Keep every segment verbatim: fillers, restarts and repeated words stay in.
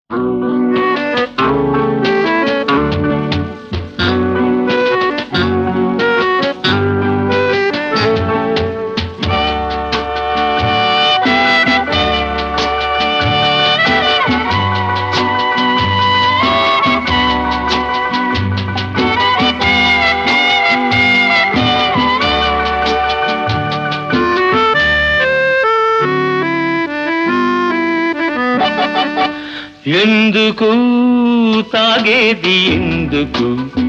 ఎందుకు తాగేది ఎందుకు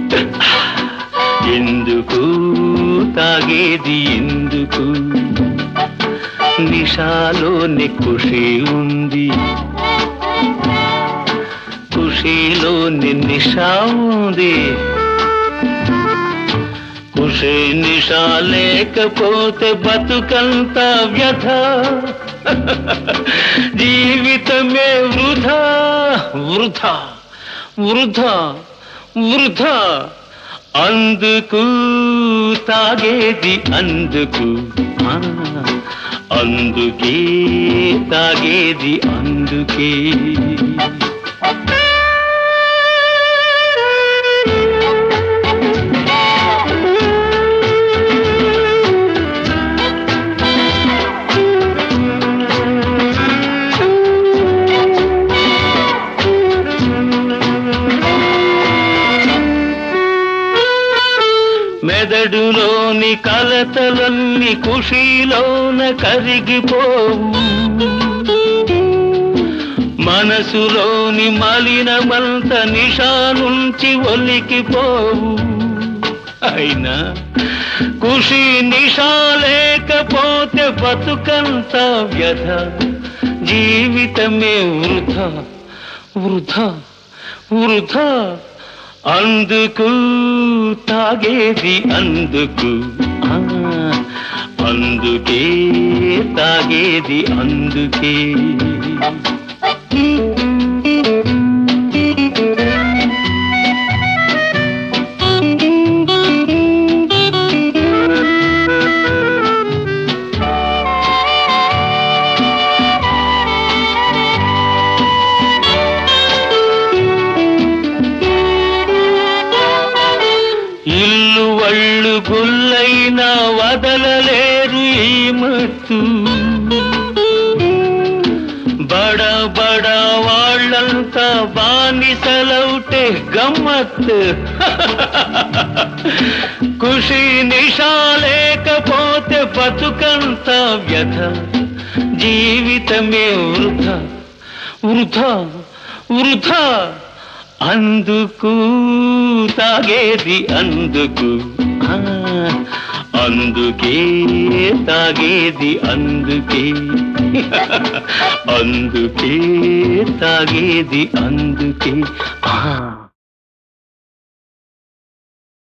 ఎందుకు తాగేది ఎందుకు నిషాలోని ఖుషి ఉంది ఖుషిలోని నిషా ఉంది ఖుషి నిషా లేకపోతే బతుకంతా వ్యథ జీవితమే వృధా వృధా వృధా వృధా అందుకు తాగేది అందుకు అందుకే తాగేది అందుకే మెదడులోని కలతలన్నీ ఖుషీలోన కరిగిపోవు మనసులోని మలినమంత నిషా నుంచి ఒలికిపోవు అయినా ఖుషి నిషా లేకపోతే బతుకంత వ్యథ జీవితమే వృధా వృధా వృధా అందుకు తాగేది అందుకు అందుకే తాగేది అందుకే ఇల్లు వళ్ళు గుల్లైనా వదలలేరు ఈ మత్తు బడ బడ వాళ్ళంతా బానిసలౌటే గమ్మత్తు ఖుషి నిషా లేకపోతే బతుకంత వ్యథ జీవితమే వృధా వృధా వృధా అందుకు తాగేది అందుకు అందుకే తాగేది అందుకే అందుకే తాగేది అందుకే ఆ